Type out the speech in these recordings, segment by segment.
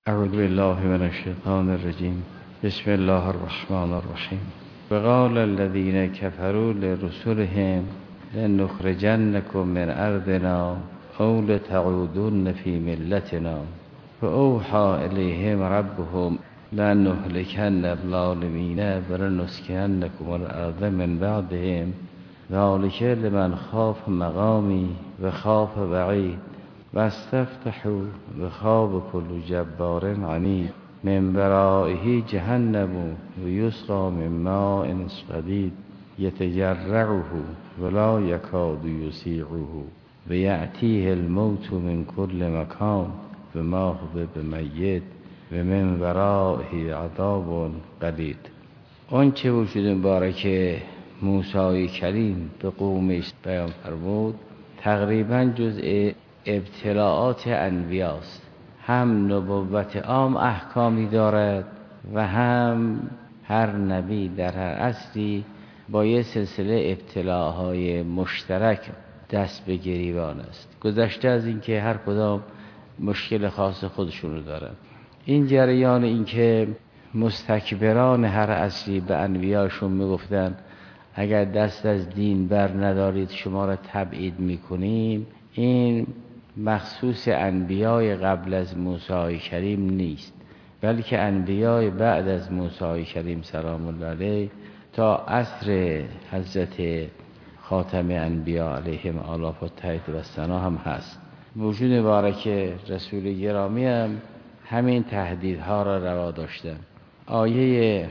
اعوذ بالله من الشیطان الرجیم. بسم الله الرحمن الرحیم. وقال الذين كفروا لرسلهم لنخرجنكم من ارضنا او لتعودن في ملتنا فاوحى اليهم ربهم لنهلكن الظالمين ولنسكننكم الارض من بعدهم ذلك لمن خاف مقامی و خاف وعید واستفتحوا وخاب كل جبار عنید من ورائه جهنم ويسقى من ماء صديد يتجرعه ولا يكاد يسيغه ويأتيه الموت من كل مكان وما هو بميت ومن ورائه عذاب غلیظ. آنچه وجود مبارک موسی کریم به قومش بیان فرمود تقریبا جزء ابتلاعات انبیاست. هم نبوت عام احکامی دارد و هم هر نبی در هر عصری با یه سلسله ابتلاهای مشترک دست به گریبان است، گذشته از اینکه هر کدام مشکل خاص خودشونو دارن. این جریان اینکه مستکبران هر عصری به انبیاشون میگفتن اگر دست از دین بر ندارید شما را تبعید میکنیم، این مخصوص انبیای قبل از موسی کریم نیست، بلکه انبیای بعد از موسی کریم سلام الله علیه تا عصر حضرت خاتم انبیا علیهم آلاف و تحیید و ثنا هم هست. وجود مبارک رسول گرامی هم همین تهدیدها را روا داشتن. آیه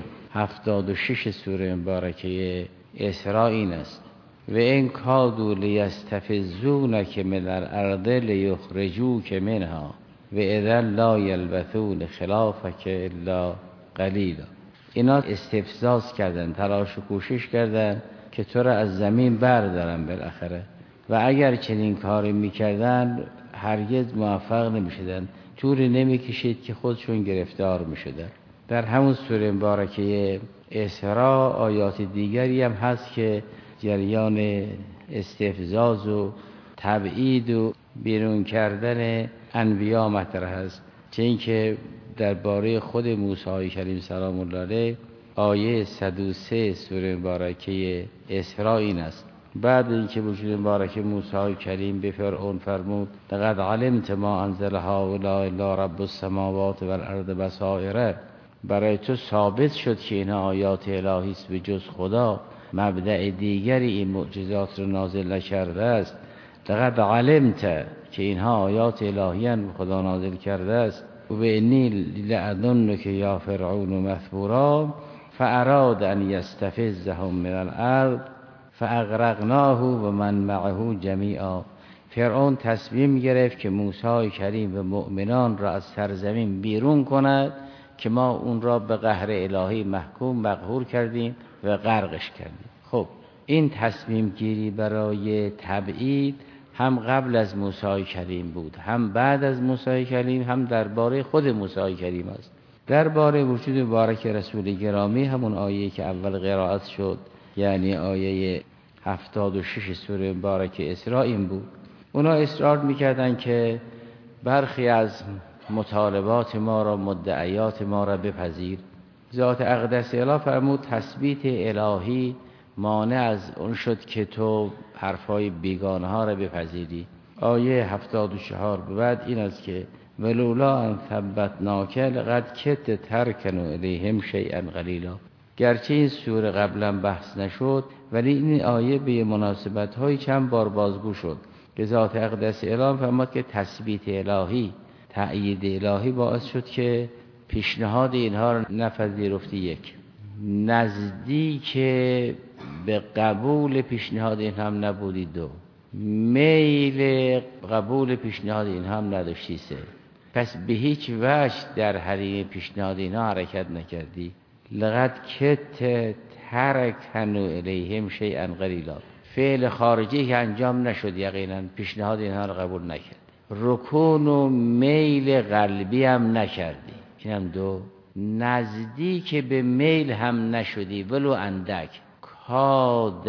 76 سوره مبارکه اسراء این است: و این کادوا لیستفزونک من الارض لیخرجوک منها و اذا لا یلبثون خلافک الا قلیلا. اینا استفزاز کردن، تلاش و کوشش کردن که تو را از زمین بردارن بالاخره، و اگر چنین کاری میکردن هرگز موفق نمیشدن، طوری نمیکشید که خودشون گرفتار میشدن. در همون سوره مبارکه اسراء آیات دیگری هم هست که جریان استفزاز و تبعید و بیرون کردن انبیا مطرح است. چه اینکه درباره خود موسی کریم سلام الله علیه آیه 103 سوره مبارکه اسراء این است: بعد اینکه وجود مبارک موسی کریم به فرعون فرمود لقد علمت ما انزل هؤلاء الا رب السماوات والارض بصائر، برای تو ثابت شد که این آیات الهی است، به جز خدا مبدأ دیگری این معجزات رو نازل نکرده است. لقد علمت که اینها آیات الهی ان خدا نازل کرده است. و به انی لأظنک یا فرعون مثبورا فاراد ان یستفزهم من الارض فاغرقناه و من معه جمیعا. فرعون تصمیم گرفت که موسی کریم و مؤمنان را از سرزمین بیرون کند که ما اون را به قهر الهی محکوم مقهور کردیم و غرقش کردیم. خب این تصمیم گیری برای تبعید هم قبل از موسی کریم بود، هم بعد از موسی کریم، هم درباره خود موسی کریم است. درباره وجود مبارک رسول گرامی همون آیه که اول قرائت شد، یعنی آیه 76 سوره مبارک اسراء این بود. اونا اصرار میکردن که برخی از مطالبات ما را، مدعیات ما را بپذیر. ذات اقدس اله فرمود تثبیت الهی مانع از اون شد که تو حرفای بیگانه ها را بپذیری. آیه 74 بعد این است که ولولا ان ثبتناک لقد کدت ترکن الیهم شیئا قلیلا. گرچه این سوره قبلا بحث نشد ولی این آیه به مناسبت های چند بار بازگو شد که ذات اقدس اله فرمود که تثبیت الهی، تأیید الهی باعث شد که پیشنهاد اینها رو نپذیرفتی. یک، نزدیک به قبول پیشنهاد این هم نبودی. دو، میل قبول پیشنهاد این هم نداشتی. سه، پس به هیچ وجه در حریم پیشنهاد اینها حرکت نکردی. لقد کدت ترکنوا الیهم شیئا قلیلا، فعل خارجی که انجام نشد یقینا پیشنهاد اینها رو قبول نکرد. رکون و میل قلبی هم نکردی. این هم دو. نزدیک به میل هم نشدی ولو اندک. کاد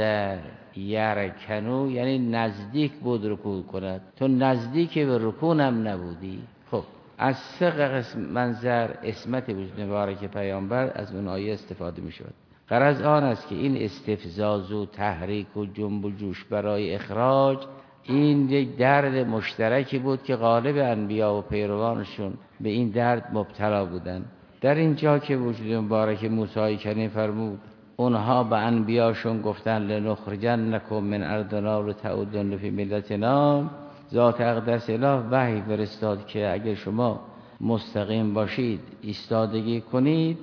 یرکنو یعنی نزدیک بود رکوع کند، تو نزدیک به رکون هم نبودی. خب از سه منظر اسمت وجود مبارک پیامبر از اون آیه استفاده می شود. غرض آن است که این استفزاز و تحریک و جنب و جوش برای اخراج این یک درد مشترکی بود که غالب انبیا و پیروانشون به این درد مبتلا بودن. در اینجا که وجود مبارک موسی کلیم فرمود اونها به انبیاشون گفتن لنخرجنکم من ارضنا لتعودن فی ملتنا، ذات اقدس اله وحی فرستاد که اگر شما مستقیم باشید ایستادگی کنید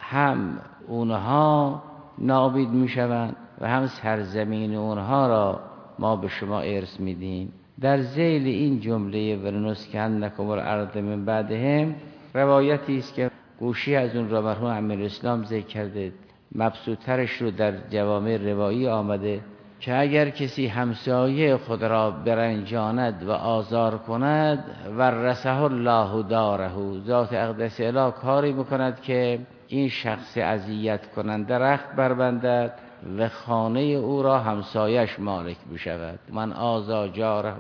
هم اونها نابید میشوند و هم سرزمین اونها را ما به شما ارث میدیم. در ذیل این جمله ولنسکنکم الارض من بعدهم روایتی است که گوشی از اون را مرحوم امیرالاسلام ذکر کرده، مبسوطترش رو در جوامع روایی آمده که اگر کسی همسایه خود را برنجاند و آزار کند ورثه الله داره، ذات اقدس اله کاری میکند که این شخص اذیت کننده رخت بربندد و خانه او را همسایش مالک بشود. من آذا جاره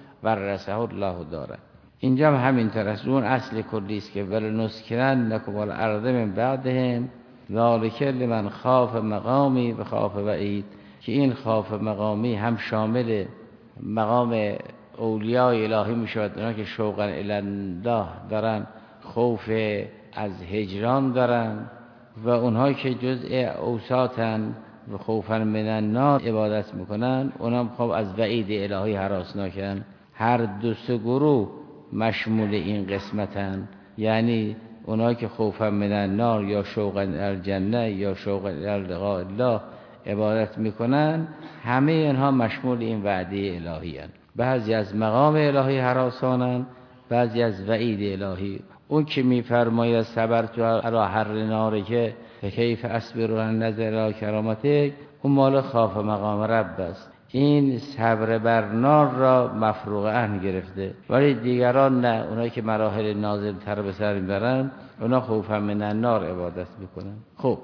ورثه الله داره. اینجا هم همینطور است. اون اصل کلی است که ولنسکننکم الارض من بعدهم ذالک لمن خاف مقامی و خاف وعید، که این خاف مقامی هم شامل مقام اولیاء الهی می شود، اونا که شوقا الی الله دارن، خوف از هجران دارن، و اونهایی که جزء اوساطن و خوفا من النار عبادت میکنن اونها خب از وعید الهی هراسناکن. هر دو سه گروه مشمول این قسمتن، یعنی اونهایی که خوفا من النار یا شوقا الی الجنه یا شوقا الی لقاء الله عبادت میکنن، همه اینها مشمول این وعده الهی هستند. بعضی از مقام الهی هراسانن، بعضی از وعید الهی. اون که میفرماید صبرت علی حر نار که کیف اصبر عن نظر کرامتک، اون مال خاف مقام رب است. این صبر بر نار را مفروغه گرفته، ولی دیگران نه، اونایی که مراحل نازل تر به سر میبرن اونا خوفا من النار عبادت میکنن. خب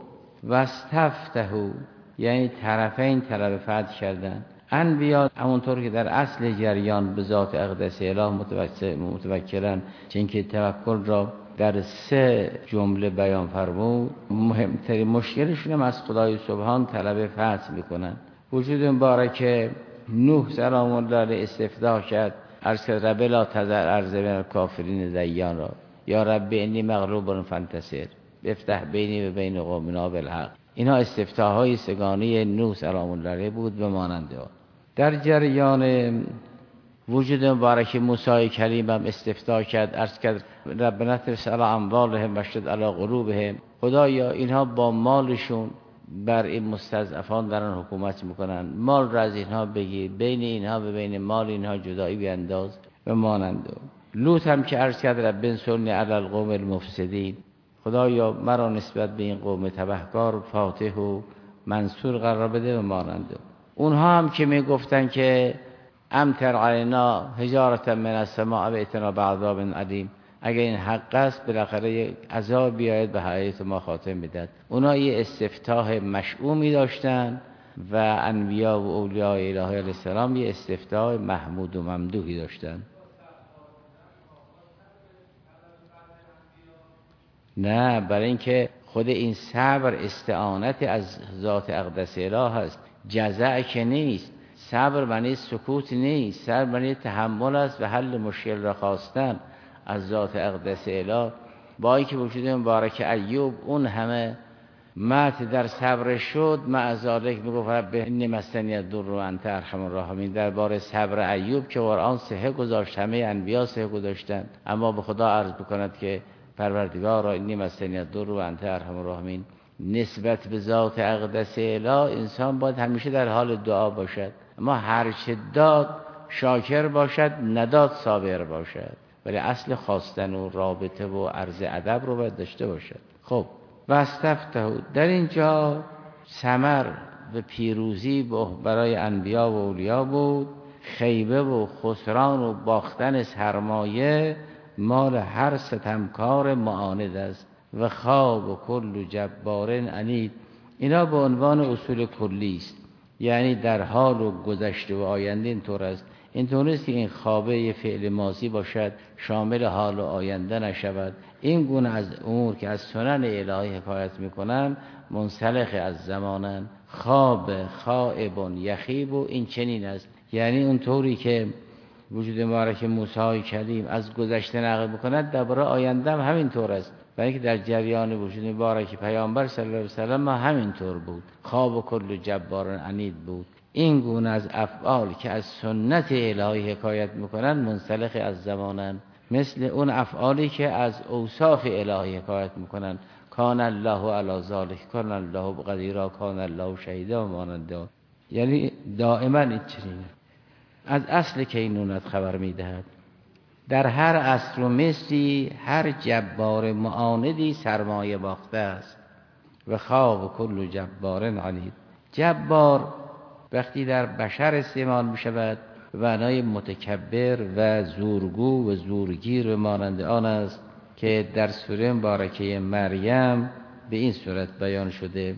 واستفتحوا یعنی طرفین طلب فتح کردن. انبیا همونطور که در اصل جریان به ذات اقدس اله متوکلن، چون که توکل را در سه جمله بیان فرمود، مهمترین مشکلشون هم از خدای سبحان طلب فتح میکنن. وجود مبارک نوح سلام الله علیه استفتاح کرد، عرض کرد رب لا تذر ارض من الکافرین دیان را، یا رب انی مغلوب فانتصر افتح بینی و بین قومنا بالحق. اینا استفتاح های سگانه نوح سلام الله علیه بود و ماننده ها. در جریان وجود مبارک موسی کلیم هم استفتاح کرد، عرض کرد ربنا اطمس علی اموالهم واشدد علی قلوبهم، خدایا اینها با مالشون بر این مستضعفان دارن حکومت میکنن، مال را از اینها بگیر، بین اینها و بین مال اینها جدایی بینداز و ماننده. لوط هم که عرض کرد رب انصرنی علی القوم المفسدین، خدایا مرا نسبت به این قوم تبهکار فاتح و منصور قرار بده و ماننده. اونها هم که میگفتن که امطر علینا حجارة من السماء و ائتنا بعذاب علیم، اگر این حق است بالاخره عذاب بیاید به حیات ما خاتم میداد. اونا یه استفتاح مشؤومی داشتن و انبیا و اولیاء الهی علیه السلام یه استفتاح محمود و ممدوحی داشتن. نه، برای اینکه خود این صبر استعانت از ذات اقدس اله هست، جزع که نیست. صبر معنی سکوت نیست، صبر معنی تحمل است و حل مشکل را خواستن از ذات اقدس اله. با اینکه وجود مبارک ایوب اون همه مت در صبر شد، مع ذالک میگفت رب انی مسنی الضر و انت ارحم الراحمین. درباره صبر ایوب که قرآن صحه گذاشت، همه انبیا صحه گذاشتن، اما به خدا عرض بکند که پروردگارا انی مسنی الضر و انت ارحم الراحمین. نسبت به ذات اقدس اله انسان باید همیشه در حال دعا باشد، اما هر چه داد شاکر باشد، نداد صابر باشد، ولی اصل خواستن و رابطه و عرض ادب رو باید داشته باشد. خب واستفتحوا، در اینجا ثمر و پیروزی برای انبیا و اولیا بود. خیبه و خسران و باختن سرمایه مال هر ستمکار معاند است و خواب و کل جبار عنید. اینا به عنوان اصول کلی است، یعنی در حال و گذشته و آینده اینطور است. اینطور نیست که این خوابه یه فعل ماضی باشد شامل حال و آینده نشود. این گونه از امور که از سنن الهی حکایت میکنن منسلخ از زمانن. خواب خائب یخیب و این چنین است، یعنی اون طوری که وجود مبارک موسی کلیم از گذشته نقل میکند درباره آینده هم همین طور است، برای اینکه در جریان وجود مبارک پیامبر صلی الله علیه و سلم همین طور بود. خواب و کل جبار عنید بود. این گونه از افعال که از سنت الهی حکایت میکنن منسلخ از زمانن، مثل اون افعالی که از اوصاف الهی حکایت میکنن. کان الله علی ذلک، کان الله قدیرا، کان الله شهیدا و مانند آن. یعنی دائما این چنینه. از اصل کینونت خبر میدهد. در هر اصل و مثلی هر جبار معاندی سرمایه باخته است. و خواب کل جبار عنید. جبار وقتی در بشر استعمال می شود به معنای متکبر و زورگو و زورگیر و مانند آن است که در سوره مبارکه مریم به این صورت بیان شده.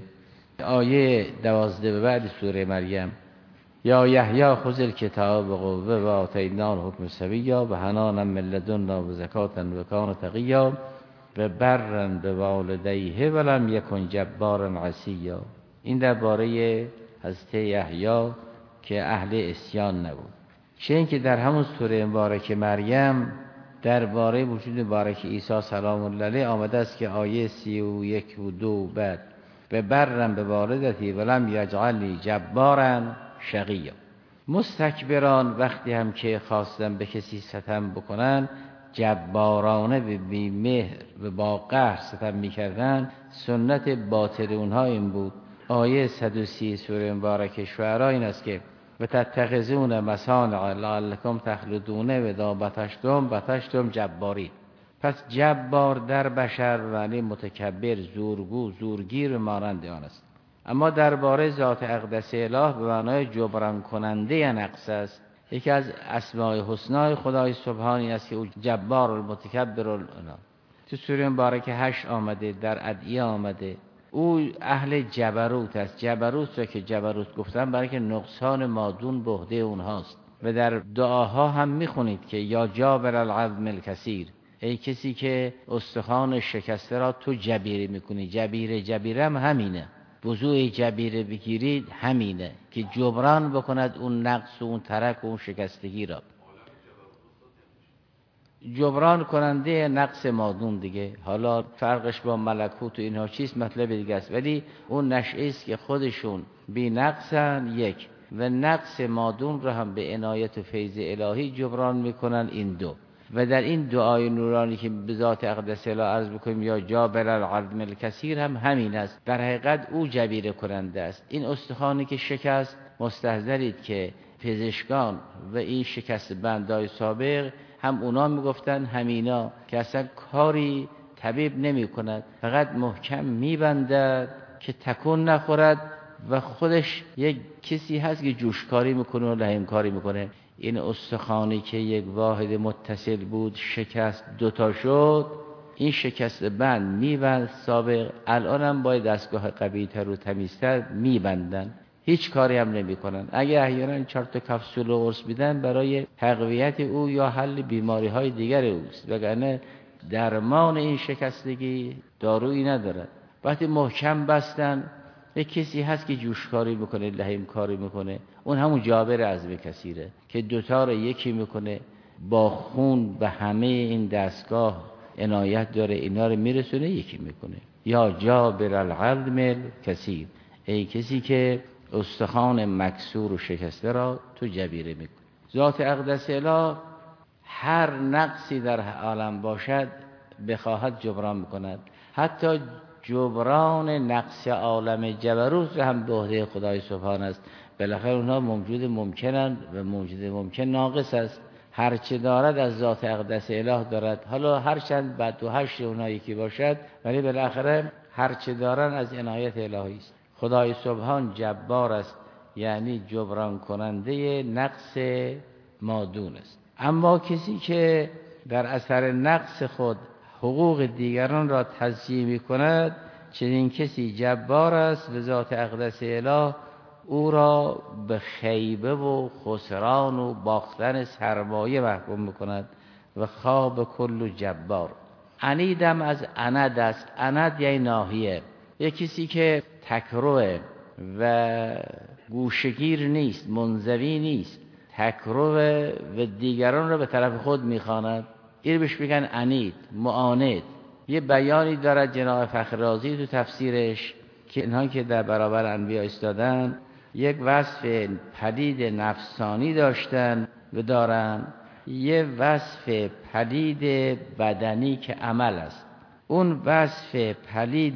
آیه 12 به بعد سوره مریم: یا یحیی خذ الکتاب بقوة و آتیناه الحکم صبیا و حنانا من لدنا و زکاة و کان تقیا و برا بوالدیه ولم یکن جبارا عصیا. این درباره حضرت یحیی که اهل عصیان نبود. چه اینکه در همون سوره مبارکه مریم درباره وجود مبارک عیسی سلام الله علیه آمده است که آیه 31 و 2 بعد: و برا بوالدتی ولم یجعلنی جبارا شقیا. مستکبران وقتی هم که خواستن به کسی ستم بکنن جبارانه به بی‌مهر و با قهر ستم میکردن، سنت باطل اونها این بود. آیه 130 سوره مبارکه شعراء این است که و تتخذون مصانع لعلکم تخلدون و اذا بطشتم جباری. پس جبار در بشر یعنی متکبر، زورگو، زورگیر مانند آن است. اما درباره ذات اقدس اله به معنای جبران کننده نقص است. یکی از اسماء الحسنا خدای سبحانی است که او جبار المتکبر الاله. تو سوره مبارکه 8 آمده، در ادعیه آمده. او اهل جبروت است. جبروت را که جبروت گفتن برای که نقصان مادون به عهده اونهاست. و در دعاها هم میخونید که یا جابر العظم الکثیر، ای کسی که استخوان شکسته را تو جبیره میکنی. جبیره هم همینه. وضوع جبیره بگیرید همینه که جبران بکند اون نقص و اون ترک و اون شکستگی را. جبران کننده نقص مادون دیگه. حالا فرقش با ملکوت و اینها چیست مطلب دیگه است، ولی اون نشئه است که خودشون بی نقصن یک و نقص مادون را هم به عنایت و فیض الهی جبران میکنن این دو. و در این دعای نورانی که به ذات اقدس اله عرض بکنیم یا جابر العظم الکثیر هم همین است. در حقیقت او جبیره کننده است. این استخوانی که شکست مستحضرید که پزشکان و این شکست بندای سابق هم اونا میگفتن همینا که اصلا کاری طبیب نمی کند، فقط محکم میبندد که تکون نخورد و خودش یک کسی هست که جوشکاری میکنه و لحمکاری میکنه. این استخوانی که یک واحد متصل بود شکست دوتا شد، این شکست بند میبند سابق، الان هم باید دستگاه قوی‌تر و تمیزتر میبندن، هیچ کاری هم نمی کنن. اگه احیانا 4 تا کپسول قرص میدن برای تقویت او یا حل بیماری های دیگر اوست، وگرنه درمان این شکستگی دارویی ندارد. وقتی محکم بستن یک کسی هست که جوشکاری میکنه، لحیم کاری میکنه، اون همون جابر عظم کثیره که دوتا رو یکی میکنه، با خون به همه این دستگاه عنایت داره، اینا رو میرسونه یکی میکنه. یا جابر العظم کثیر، ای کسی که استخوان مکسور و شکسته را تو جبیره میکنه. ذات اقدس اله هر نقصی در عالم باشد بخواهد جبران میکند. حتی جبران نقص عالم جبروت هم به عهده خدای سبحان است. بالاخره اونها موجود ممکنند و موجود ممکن ناقص است. هرچه دارد از ذات اقدس اله دارد. حالا هرچند بعد و هشت اونها یکی باشد، ولی بالاخره هرچه دارن از عنایت الهی است. خدای سبحان جبار است، یعنی جبران کننده نقص مادون است. اما کسی که در اثر نقص خود حقوق دیگران را تضییع می کند، چنین کسی جبار است و ذات اقدس اله او را به خیبه و خسران و باختن سرمایه محکوم میکند و خواب کل جبار. عنیدم از عند است. عند یعنی ناحیه، یک کسی که تکروه و گوشگیر نیست، منزوی نیست، تکروه و دیگران را به طرف خود میخواند، این بهش میگن عنید، معاند. یه بیانی دارد جناب فخر رازی تو تفسیرش که اینها که در برابر انبیا ایستادن یک وصف پدید نفسانی داشتن و دارن، یه وصف پدید بدنی که عمل است. اون وصف پلید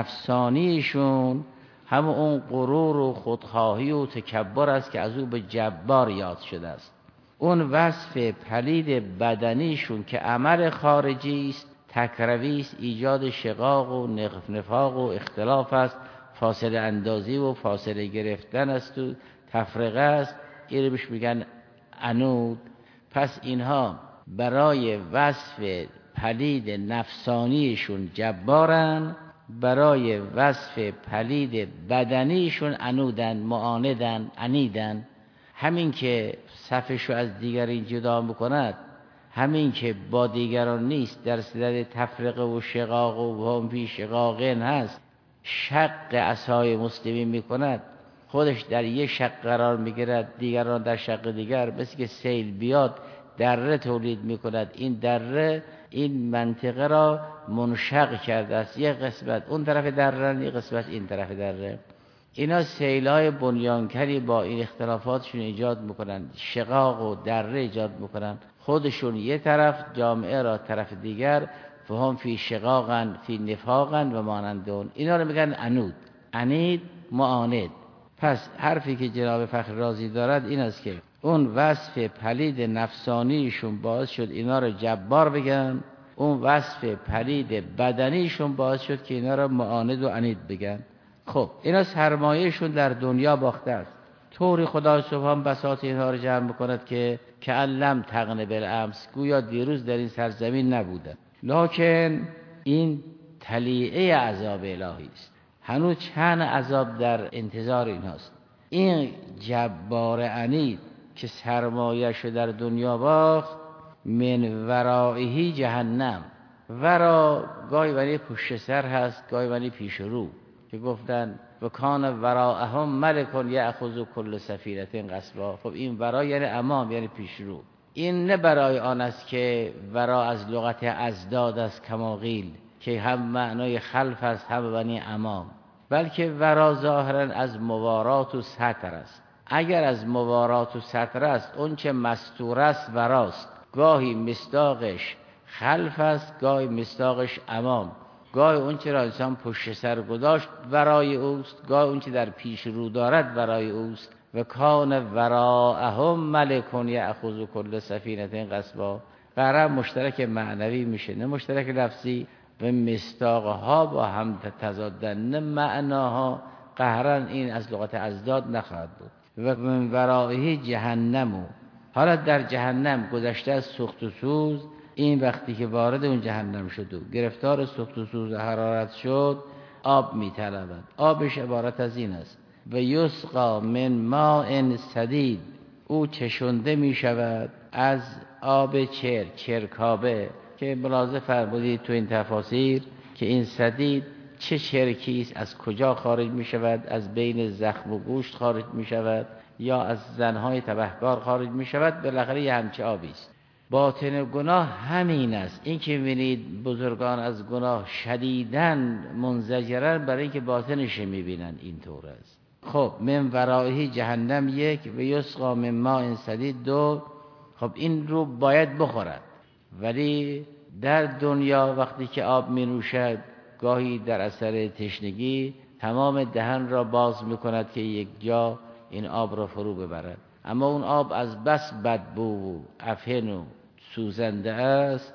نفسانیشون همون اون غرور و خودخواهی و تکبر است که از او به جبار یاد شده است. اون وصف پلید بدنیشون که عمل خارجی است، تکروی است، ایجاد شقاق و نفاق و اختلاف است، فاصله اندازی و فاصله گرفتن است و تفرقه است، این بهش میگن عنود. پس اینها برای وصف پلید نفسانیشون جبارن، برای وصف پلید بدنیشون عنودن، معاندن، عنیدن. همین که صفشو از دیگرین جدا میکند، همین که با دیگران نیست، در صدد تفرقه و شقاق و هم فی شقاقین هست، شق عصای مسلمین میکند، خودش در یک شق قرار میگیرد، دیگران در شق دیگر، مثل که سیل بیاد دره تولید میکند. این دره این منطقه را منشق کرده است، یک قسمت اون طرف دره، یک قسمت این طرف دره. اینا سیلای بنیانکری با این اختلافاتشون ایجاد میکنن، شقاق و دره ایجاد میکنن، خودشون یه طرف، جامعه را طرف دیگر، فهم فی شقاقن فی نفاقن و مانندون. اینا رو میگن عنود، عنید، معاند. پس حرفی که جناب فخر رازی دارد این است که اون وصف پلید نفسانیشون باعث شد اینا رو جبار بگن، اون وصف پلید بدنیشون باعث شد که اینا رو معاند و عنید بگن. خب اینا سرمایهشون در دنیا باخته است. طوری خدا سبحان بساط اینها رو جمع میکند که علم تغن بالامس، گویا دیروز در این سرزمین نبوده. لکن این طلیعه عذاب الهی است، هنوز چند عذاب در انتظار اینهاست. این جبار عنید که سرمایه‌شو در دنیا باخت، من ورائه جهنم. ورا گاهی ولی پشت سر هست، گاهی ولی پیش رو، که گفتن و کان وراءهم ملک یأخذ کل سفینة غصبا. خب این ورا یعنی امام، یعنی پیش رو. این نه برای آن است که ورا از لغت ازداد است کما قیل، که هم معنای خلف است هم معنی امام، بلکه ورا ظاهرا از موارات و ستر است. اگر از موارات و ستر است، اون چه مستور است وراست، گاهی مصداقش خلف است، گاهی مصداقش امام، گاهی اون چه را انسان پشت سر گذاشت ورای اوست، گاهی اون چه در پیش رو دارد ورای اوست. و کان وراءهم ملک یأخذ کل سفینة غصبا. قرار مشترک معنوی میشه، نه مشترک لفظی. و مصداقها با هم تضادن، نه معناها. قهرن این از لغت ازداد نخواهد بود. و من ورائه جهنمو. حالا در جهنم گذشته از سوخت و سوز، این وقتی که وارد اون جهنم شد و گرفتار سوخت و سوز حرارت شد، آب میطلبد. آبش عبارت از این است: و یسقا من ماء سدید. او چشنده می شود از آب چرکابه، که ملاحظه فرمودید تو این تفاسیر که این سدید چه چرکی است، از کجا خارج می شود؟ از بین زخم و گوشت خارج می شود یا از زنهای تبهکار خارج می شود؟ بالاخره یه همچه آبی است. باطن گناه همین است. این که می‌بینید بزرگان از گناه شدیداً منزجرن، برای اینکه باطنش می‌بینن اینطور است. خب من ورائه جهنم یک، و یسقا من ماء سدید دو. خب این رو باید بخورد، ولی در دنیا وقتی که آب می‌نوشد، گاهی در اثر تشنگی تمام دهن را باز می‌کند که یک جا این آب را فرو ببرد. اما اون آب از بس بدبو و افهن و سوزنده است،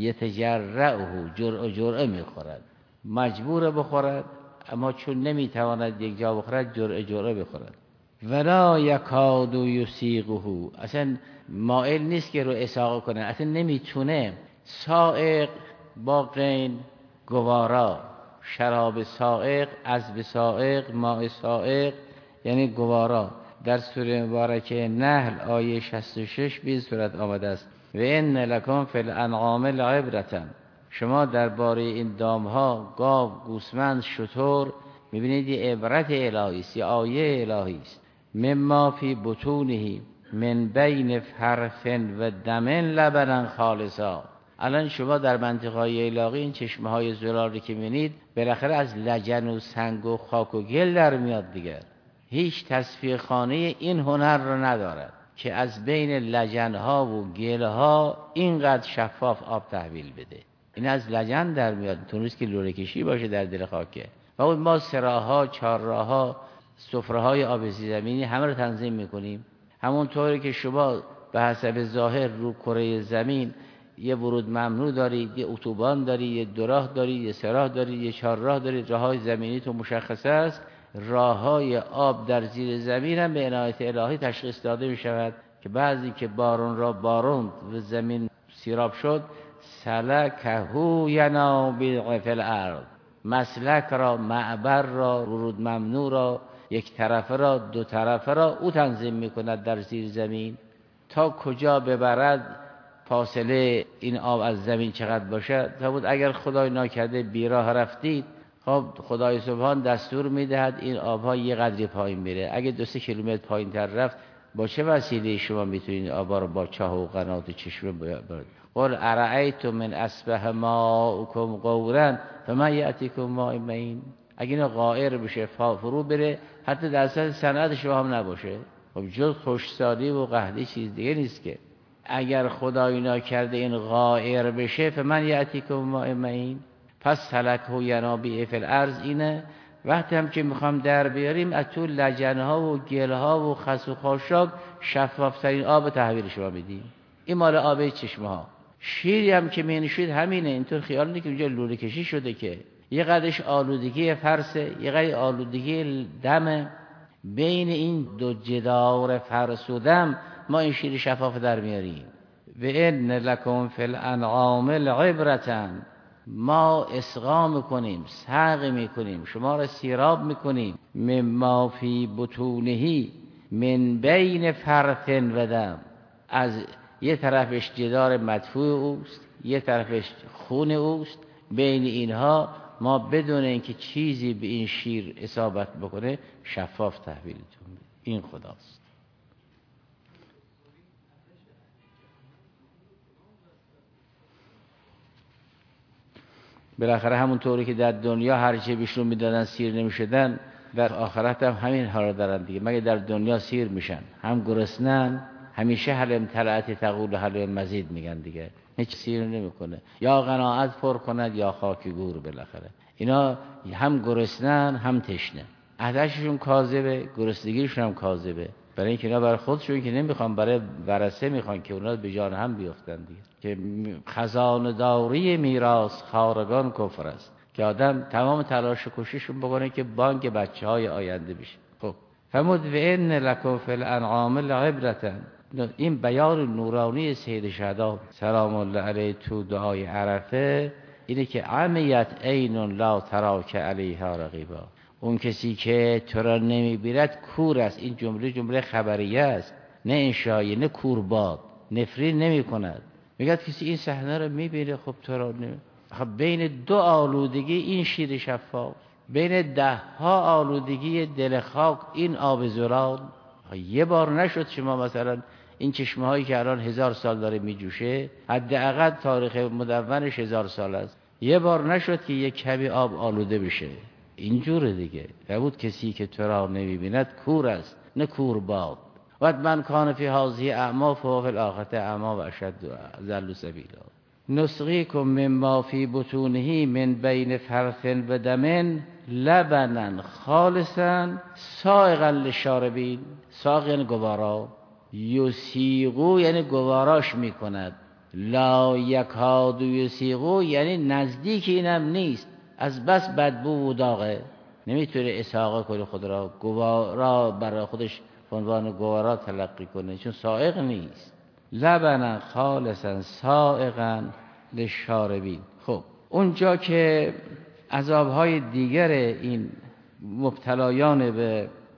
یتجرعه، جرعه می‌خورد، مجبور بخورد، اما چون نمیتواند یک جا بخورد، جرعه بخورد. ولا یکاد یسیغه، اصلا مائل نیست که رو اساقه کنه، اصلا نمیتونه. سائق، باقین، گوارا، شراب سائق، عذب سائق، ماء سائق، یعنی گوارا. در سوره مبارکه نحل آیه 66 به این صورت آمده است: و ان لکم فی الانعام لعبرة. شما درباره این دامها، گاو، گوسفند، شتر میبینید یه عبرت الهی است، یه آیه الهی است. مما فی بطونه من بین فرث و دم لبنا خالصا. الان شما در منطقه‌های علاقی این چشمه‌های زلالی که می‌بینید بالاخره از لجن و سنگ و خاک و گل در میاد دیگه. هیچ تصفیه خانه این هنر رو ندارد که از بین لجن‌ها و گل‌ها اینقدر شفاف آب تحویل بده. این از لجن در میاد، تونست که لوله کشی باشه در دل خاکه. و اون ما سراها، چهارراها، سفره‌های آب زیرزمینی همه رو تنظیم می‌کنیم. همونطوری که شما به حسب ظاهر رو کره زمین یه ورود ممنوع دارید، یه اتوبان دارید، یه دو راه دارید، یه سه راه دارید، یه چهار راه دارید، راه‌های زمینی تو مشخص است. راه‌های آب در زیر زمین هم به عنایت الهی تشخیص داده می‌شود که بعضی که بارون را باروند و زمین سیراب شد، سلکه ینابیع فی الارض. مسلک را، معبر را، ورود ممنوع را، یک طرفه را، دو طرفه را او تنظیم می‌کند در زیر زمین. تا کجا ببرد، فاصله این آب از زمین چقدر باشه. تا بود اگر خدای ناکرده بیراه رفتید، خب خدای سبحان دستور میدهد این آبها یه قدری پایین میره. اگه 2-3 کیلومتر پایین تر رفت، با چه وسیله شما میتونید آبها رو با چاه و قنات و چشمه برد؟ قل ارأیتم من اصبح ماؤکم غورا فمن یأتیکم ماء معین. اگه اینو غائر بشه، فرو بره، حتی درصد صنعت شما هم نباشه، خب جز خشکسالی و قحطی چیز دیگه نیست که. اگر خدای ناکرده این غائر بشه، فمن یأتیکم ماء معین. پس سلکه ینابیع فی الارض اینه. وقتی هم که میخوام در بیاریم، از تو لجنها و گلها و خس و خاشاک شفافترین آب تحویل شما میدیم. این مال آب چشمه ها. شیری هم که مینوشید همینه. اینطور خیال نیست که اونجا لوله کشی شده، که یه قدرش آلودگی فرسه، یه قدر آلودگی دمه. بین این دو جدار فرس و دم ما این شیر شفاف در میاریم. و ان لکم فی الانعام لعبرة. ما اسقا میکنیم، سقی میکنیم، شما را سیراب میکنیم. مما فی بطونه من بین فرث و دم. از یه طرفش جدار مدفوع اوست، یه طرفش خون اوست. بین اینها ما بدون اینکه چیزی به این شیر اصابت بکنه شفاف تحویلتون میده. این خداست. بالاخره همونطوری که در دنیا هر چی بهشون میدادن سیر نمیشدن، در آخرت هم همین حال دارن دیگه. مگه در دنیا سیر میشن؟ هم گرسنن، همیشه هل امتلأت تقول هل مزید میگن دیگه. هیچ سیر نمیکنه، یا قناعت پر کند یا خاک گور. بالاخره اینا هم گرسنن هم تشنه، عطششون کاذبه، گرسنگیشون هم کاذبه. برای اینکه اینا برای خودشون که نمیخوان، برای ورثه میخوان که اونا به جان هم بیفتن دیگه. که خزانه داری میراث خوارگان کفر است، که آدم تمام تلاش و کوشششون بکنه که بانک بچهای آینده بشه. خب فرمود و ان لکم فی الانعام لعبرة. این بیان نورانی سید شهدا سلام الله علیه تو دعای عرفه اینه که عمیت عین لا تراک علیها رقیبا. اون کسی که تو را نمیبیند کور است. این جمله خبریه است، نه انشایی، نه کورباد. نفرین نمی کند. میگه کسی این صحنه رو میبینه، خب تو را خب بین دو آلودگی این شیر شفاف، بین 10 آلودگی دل خاک این آب زلال. یه بار نشد شما مثلا این چشمه هایی که الان 1000 سال داره میجوشه، حداقل تاریخ مدونش 1000 سال است، یه بار نشد که یک کمی آب آلوده بشه. اینجوره دیگه. فرمود کسی که تو را نمیبیند کور است، نه کورباد. و من کان فی هذه اعما فهو فی الاخرة اعما و اشد ضل سبیلا. نسقیکم مما فی بطونه من بین فرث و دم لبنا خالصا سائغا للشاربین. ساق یعنی گوارا، یسیغو یعنی گواراش میکند، لا یکاد یسیغو یعنی نزدیک اینم نیست، از بس بدبو و داغه، نمیتونه اساقه کنه خود را، گوارا برای خودش به عنوان گوارا تلقی کنه، چون سائغ نیست. لبنا خالصا سائغا للشاربین. خب اونجا که عذابهای دیگر این مبتلایان به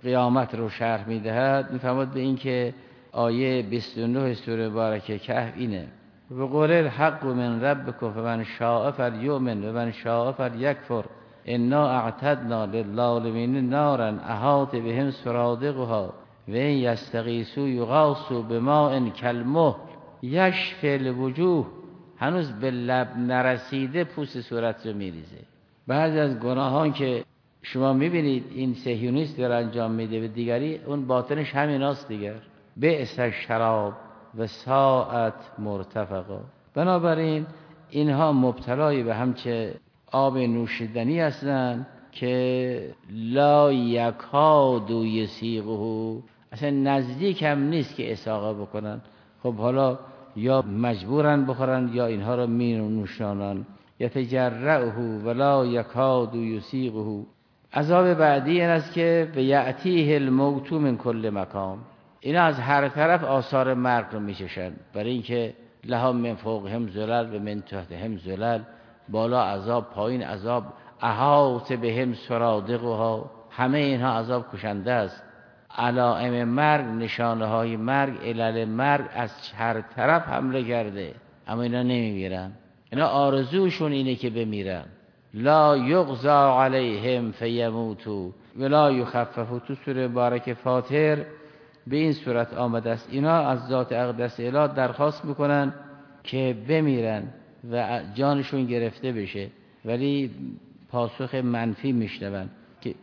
قیامت رو شرح میدهد میفرماد به این که آیه 29 سوره مبارکه کهف اینه: و قول الحق من ربکم فمن شاء فلیؤمن و من شاء فلیکفر انا اعتدنا للظالمین نارا احاط بهم سرادقها و ان یستغیثوا یغاثوا بماء کالمهل یشفی الوجوه. هنوز به لب نرسیده پوست صورت رو میریزه. بعضی از گناهان که شما میبینید این صهیونیست داره انجام میده و دیگری، اون باطنش همیناست دیگر. بئس الشراب و ساعت مرتفقا. بنابراین اینها مبتلای به همچه آب نوشیدنی هستند که لا یکاد یسیغه، اصلا نزدیک هم نیست که اساقه بکنن. خب حالا یا مجبورن بخورن یا اینها رو می نوشانن. یتجرعه ولا یکاد یسیغه. عذاب بعدی این است که و یأتیه الموت من کل مکان. اینا از هر طرف آثار مرگ رو میچشن، برای اینکه لهم من فوقهم ذلل و من تحتهم ذلل، بالا عذاب پایین عذاب، احاط بهم سرادقها، همه اینها عذاب کشنده است. علائم مرگ، نشانه های مرگ، علل مرگ از هر طرف حمله کرده، اما اینا نمیمیرن. اینا آرزوشون اینه که بمیرن. لا یغضى علیهم فیموتوا ولا یخفف. تو سوره مبارکه فاطر به این صورت آمده است. اینا از ذات اقدس الهی درخواست میکنن که بمیرن و جانشون گرفته بشه، ولی پاسخ منفی میشنون که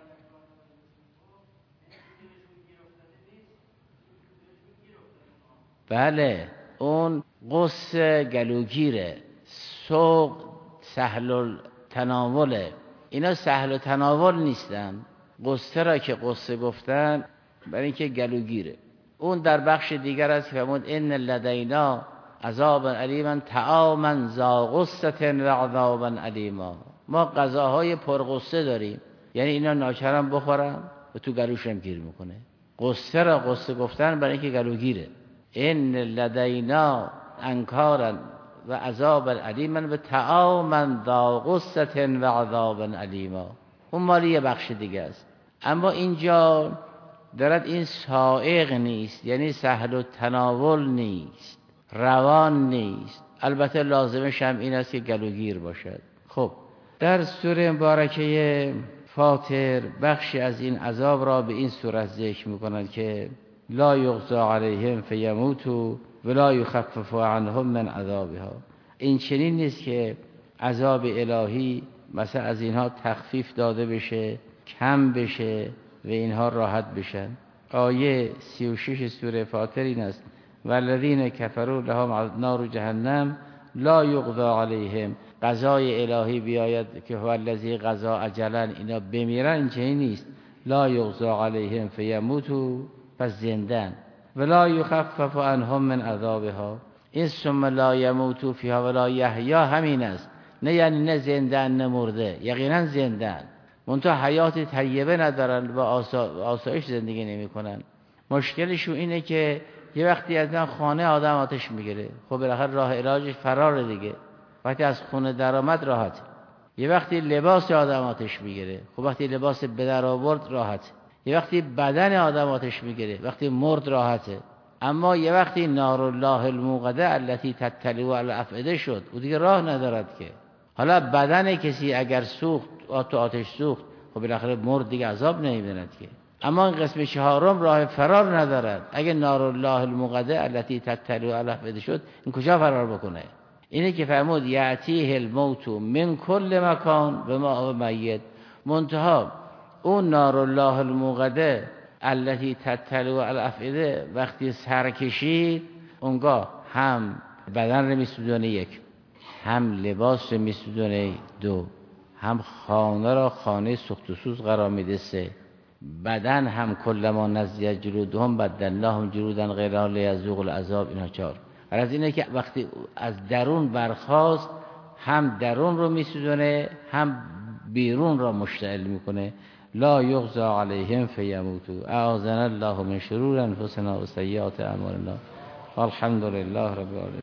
بله اون قصه گلوگیره، سوق سهل التناوله. اینا سهل التناول نیستن. قصه را که قصه گفتن برای اینکه گلوگیره. اون در بخش دیگر است که فرمود ان لدینا عذابا علیما طعاما ذا غصة و عذابا علیما. ما غذاهای پرغصه داریم، یعنی اینا ناچارن بخورن و تو گلوشم گیر میکنه. قصه را قصه گفتن برای اینکه گلوگیره. ان لدینا انکارا و عذابا علیما و طعاما ذا غصة و عذابا علیما. اون مالی یه بخش دیگه است. اما اینجا درد این سائغ نیست، یعنی سهل و تناول نیست، روان نیست. البته لازمش هم این است که گلوگیر باشد. خب در سوره مبارکه فاطر بخشی از این عذاب را به این صورت ذکر می‌کنند که لا یغضى علیهم فیموتوا ولا یخفف عنهم من عذابها. این چنین نیست که عذاب الهی مثلا از اینها تخفیف داده بشه، کم بشه و اینها راحت بشن. آیه 36 سوره فاطر این است: والذین کفروا لهم نار جهنم لا یقضى علیهم. قضای الهی بیاید که هو الذی قضى اجلا، اینا بمیرن، این چنین نیست. لا یقضى علیهم فیموتوا، پس زندن. ولا یخفف عنهم من عذابها. این ثم لا یموتوا فیها ولا یحیا همین است. نه یعنی نه زندن نه مرده، یقینا زندن، منتها حیات طیبه ندارن و آسایش زندگی نمی کنن. مشکلشون اینه که یه وقتی از این خانه آدم آتش میگیره، خب بالاخره راه علاجش فرار دیگه. وقتی از خونه درآمد راحت. یه وقتی لباس آدم آتش میگیره، خب وقتی لباس به در آورد راحت. یه وقتی بدن آدم آتش میگیره، وقتی مرد راحته. اما یه وقتی نار الله الموقده التي تطلع علی الافئده شد، او دیگه راه ندارد که. حالا بدن کسی اگر سوخت، تو آتش سوخت، خب بالاخره مرد دیگه عذاب نمیبیند که. اما این قسم چهارم راه فرار ندارد. اگه نار الله الموقده التي تطلع علی الافئده شد، این کجا فرار بکنه؟ اینه که فرمود یأتیه الموت من کل مکان و ما هو میت. منتها اون نار الله الموقده التي تطلع علی الافئده وقتی سر کشید، اونگاه هم بدن رو میسوزونه، یک، هم لباس رو میسوزونه، دو، هم خانه را خانه سوخت و سوز قرار میده، سه، بدن هم کلما نضجت جلودهم بدلناهم جلودا غیرها لیذوقوا العذاب، اینا چهار. از اینه که وقتی از درون برخاست، هم درون رو میسوزونه هم بیرون را مشتعل میکنه. لا یغضى علیهم فیموتوا. اعاذنا الله من شرور انفسنا و سیئات اعمالنا. الحمد لله رب العالمین.